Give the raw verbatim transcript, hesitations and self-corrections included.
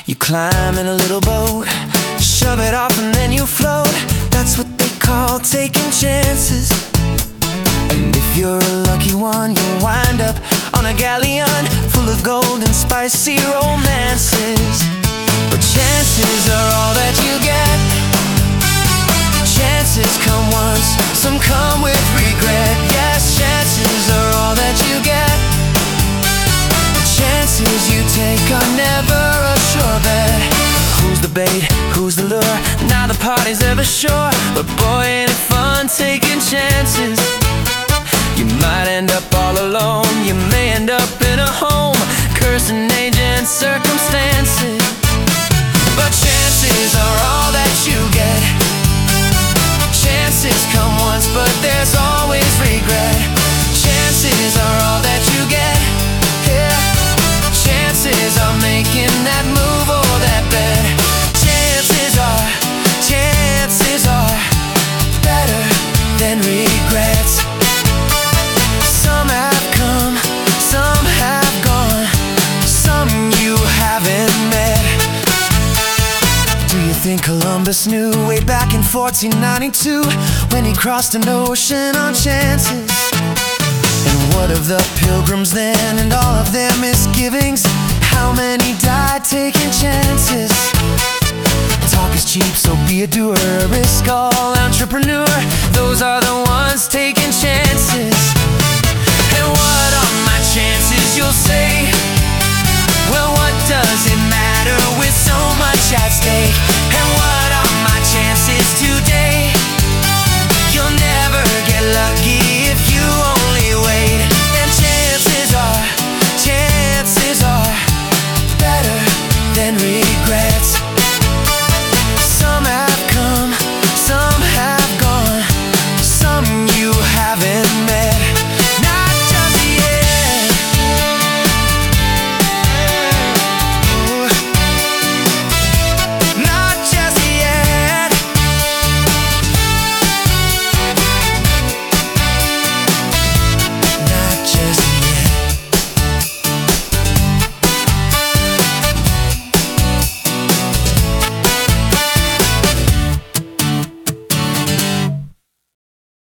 You climb in a little boat, shove it off and then you float. That's what they call taking chances. And if you're a lucky one, you'll wind up on a galleon full of gold and spicy romances. But chances are all that you get. Chances come once, some come with regret. Yes, chances are all that you get. The chances you take are never a sure bet. Who's the bait, who's the lure? Now the party's ever sure. But boy, ain't it fun taking chances. You might end up all alone, you may end up in a home, cursing age and circumstances. But chances are all that you get. Chances come once, but there's always regret. Chances are all that you get. Yeah. Chances are making that move or that bet. Chances are, chances are better than regrets. Some have come, some have gone, some you haven't met. Do you think Columbus knew way back in fourteen ninety-two when he crossed an ocean on chances? And what of the pilgrims then and all of their misgivings? How many died taking chances? Talk is cheap, so be a doer, a risk all entrepreneur. Those are the ones taking chances.